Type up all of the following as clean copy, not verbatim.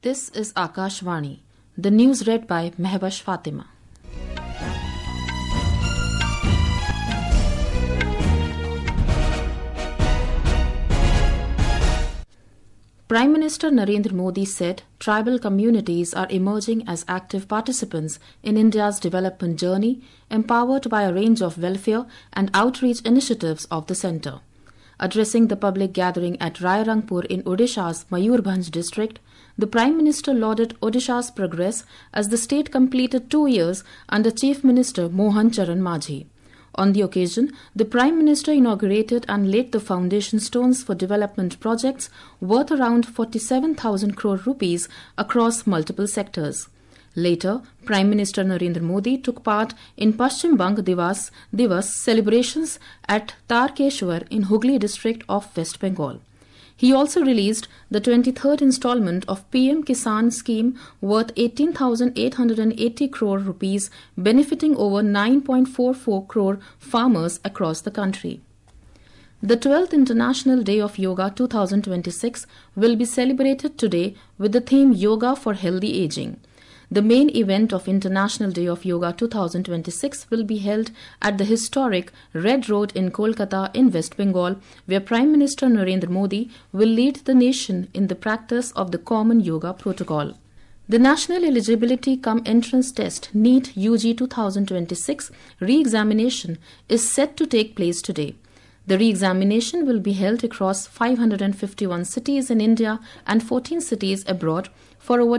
This is Akashvani. The news read by Mehbash Fatima. Prime Minister Narendra Modi said tribal communities are emerging as active participants in India's development journey, empowered by a range of welfare and outreach initiatives of the centre. Addressing the public gathering at Rayarangpur in Odisha's Mayurbhanj district, the Prime Minister lauded Odisha's progress as the state completed 2 years under Chief Minister Mohan Charan Majhi. On the occasion, the Prime Minister inaugurated and laid the foundation stones for development projects worth around 47,000 crore rupees across multiple sectors. Later, Prime Minister Narendra Modi took part in Paschim Bang Divas celebrations at Tarkeshwar in Hooghly district of West Bengal. He also released the 23rd installment of PM Kisan scheme worth 18,880 crore rupees, benefiting over 9.44 crore farmers across the country. The 12th International Day of Yoga 2026 will be celebrated today with the theme Yoga for Healthy Aging. The main event of International Day of Yoga 2026 will be held at the historic Red Road in Kolkata in West Bengal, where Prime Minister Narendra Modi will lead the nation in the practice of the Common Yoga Protocol. The National Eligibility cum Entrance Test NEET UG 2026 re-examination is set to take place today. The re-examination will be held across 551 cities in India and 14 cities abroad for over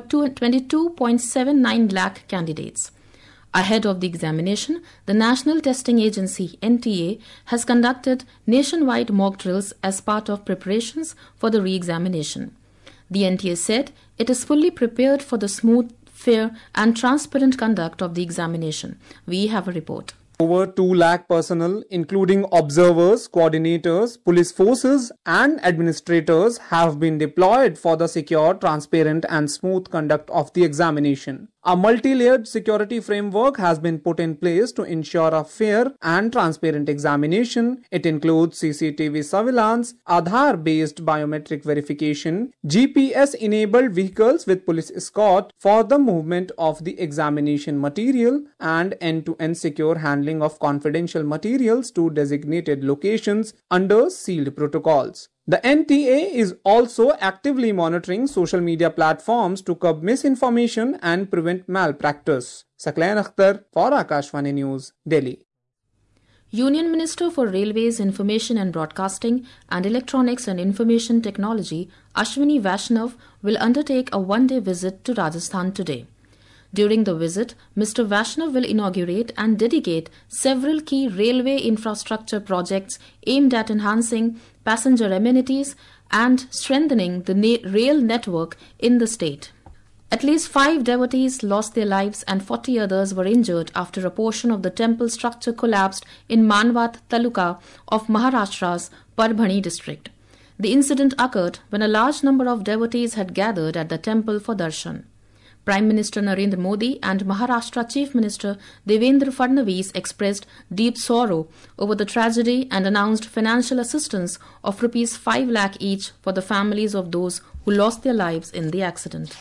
22.79 lakh candidates. Ahead of the examination, the National Testing Agency (NTA) has conducted nationwide mock drills as part of preparations for the re-examination. The NTA said it is fully prepared for the smooth, fair and transparent conduct of the examination. We have a report. Over 2 lakh personnel, including observers, coordinators, police forces and administrators have been deployed for the secure, transparent and smooth conduct of the examination. A multi-layered security framework has been put in place to ensure a fair and transparent examination. It includes CCTV surveillance, Aadhaar-based biometric verification, GPS-enabled vehicles with police escort for the movement of the examination material, and end-to-end secure handling of confidential materials to designated locations under sealed protocols. The NTA is also actively monitoring social media platforms to curb misinformation and prevent malpractice. Saklain Akhtar for Akashvani News, Delhi. Union Minister for Railways, Information and Broadcasting and Electronics and Information Technology, Ashwini Vaishnav, will undertake a one-day visit to Rajasthan today. During the visit, Mr. Vaishnav will inaugurate and dedicate several key railway infrastructure projects aimed at enhancing passenger amenities and strengthening the rail network in the state. At least 5 devotees lost their lives and 40 others were injured after a portion of the temple structure collapsed in Manwat Taluka of Maharashtra's Parbhani district. The incident occurred when a large number of devotees had gathered at the temple for darshan. Prime Minister Narendra Modi and Maharashtra Chief Minister Devendra Fadnavis expressed deep sorrow over the tragedy and announced financial assistance of Rs 5 lakh each for the families of those who lost their lives in the accident.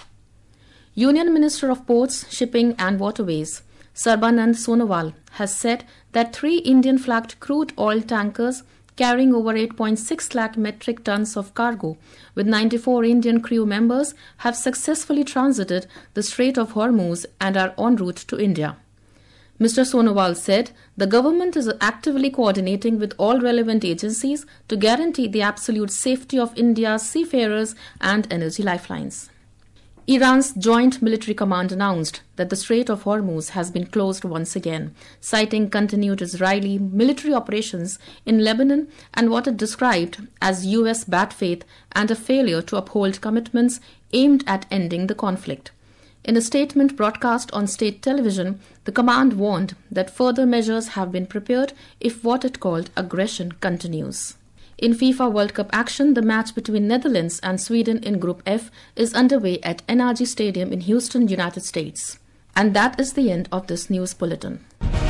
Union Minister of Ports, Shipping and Waterways, Sarbanand Sonowal, has said that 3 Indian-flagged crude oil tankers carrying over 8.6 lakh metric tons of cargo with 94 Indian crew members have successfully transited the Strait of Hormuz and are en route to India. Mr. Sonowal said the government is actively coordinating with all relevant agencies to guarantee the absolute safety of India's seafarers and energy lifelines. Iran's Joint Military Command announced that the Strait of Hormuz has been closed once again, citing continued Israeli military operations in Lebanon and what it described as US bad faith and a failure to uphold commitments aimed at ending the conflict. In a statement broadcast on state television, the command warned that further measures have been prepared if what it called aggression continues. In FIFA World Cup action, the match between Netherlands and Sweden in Group F is underway at NRG Stadium in Houston, United States. And that is the end of this news bulletin.